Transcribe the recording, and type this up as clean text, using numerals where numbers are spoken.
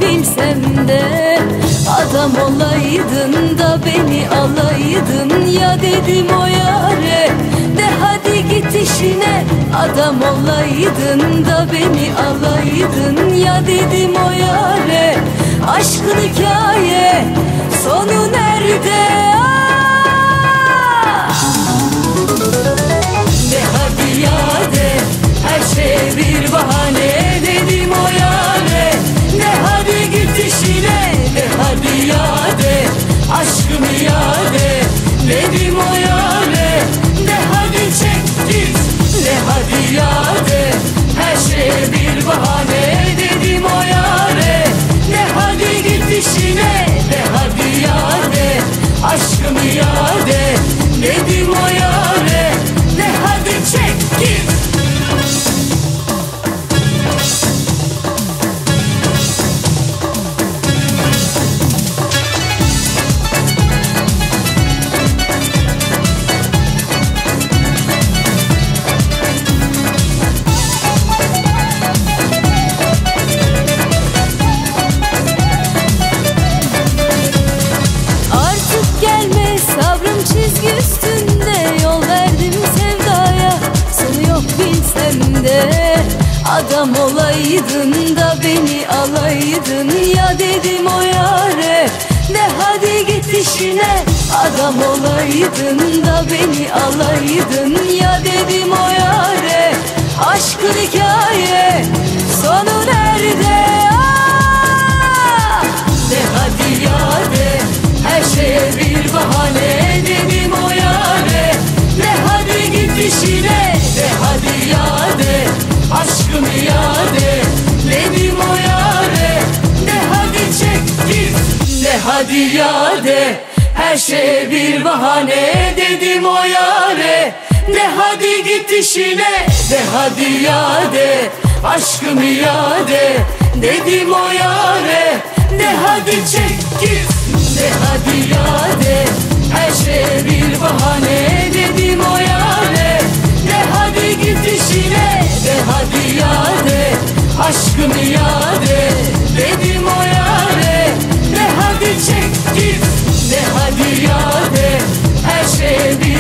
bilsem de. Adam olaydın da beni alaydın ya dedim o yare. De hadi git işine. Adam olaydın da beni alaydın ya dedim o yare. Aşkın hikaye sonu nerede? De hadi ya de, her şey bir bahane dedim o yare. De hadi git işine. De hadi ya de, aşkım ya de dedim o yare. De hadi çek git. De hadi ya de, her şey bir bahane dedim o yare. De hadi git işine. De hadi ya de, aşkım ya de dedim o yare. De hadi çek git. Çizgi üstünde yol verdim sevdaya, sonu yok bilsem de. Adam olaydın da beni alaydın ya dedim o yare. De hadi git işine. Adam olaydın da beni alaydın ya dedim o yare. Aşkın hikaye sonu nerede? De hadi ya de, her şeye bir bahane dedim o yare. De hadi git işine. De hadi ya de, aşkım ya de dedim o yare. De hadi çek git. De hadi ya de, her şeye bir bahane dedim o yare. De hadi git işine. De hadi ya de, aşkım ya de dedim o yare. De hadi çek git. De hadi ya de, her şeye bir bahane dedim o yare. De hadi git işine. De hadi ya de, aşkım ya de dedim o yare. De hadi çek git. De hadi ya de, her şeye bir